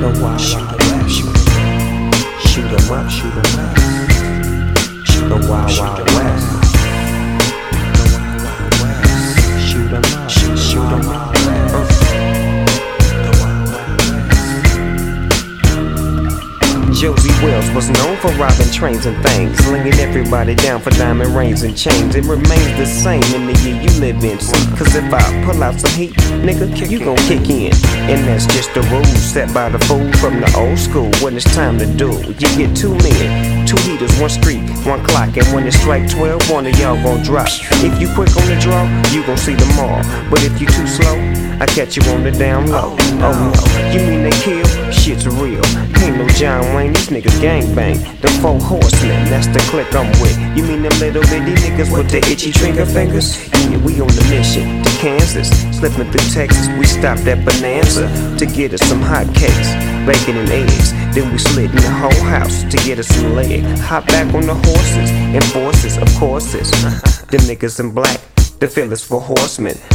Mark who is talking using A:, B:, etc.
A: The wild, wild west. Shoot 'em up, shoot 'em up. The wild, wild west. Shoot 'em up, shoot 'em up. Josie Wells was known for robbing trains and things, slinging everybody down for diamond rings and chains. It remains the same in the year you live in. See, cause if I pull out some heat, nigga, you gon' kick in. And that's just the rules set by the fool from the old school. When it's time to do, you get 2 men, 2 heaters, 1 street, 1 clock. And when it strike 12, one of y'all gon' drop. If you quick on the draw, you gon' see them all. But if you too slow, I catch you on the down low. Oh no, you mean they kill? Shit's real. Ain't no John Wayne, these niggas gangbang. Them 4 horsemen, that's the clique I'm with. You mean them little bitty niggas with the itchy trigger fingers? Yeah, we on the mission to Kansas. Slipping through Texas, we stopped at Bonanza to get us some hot cakes, bacon and eggs. Then we slid in the whole house to get us some leg. Hop back on the horses and forces, of courses. Them niggas in black, the fillers for horsemen.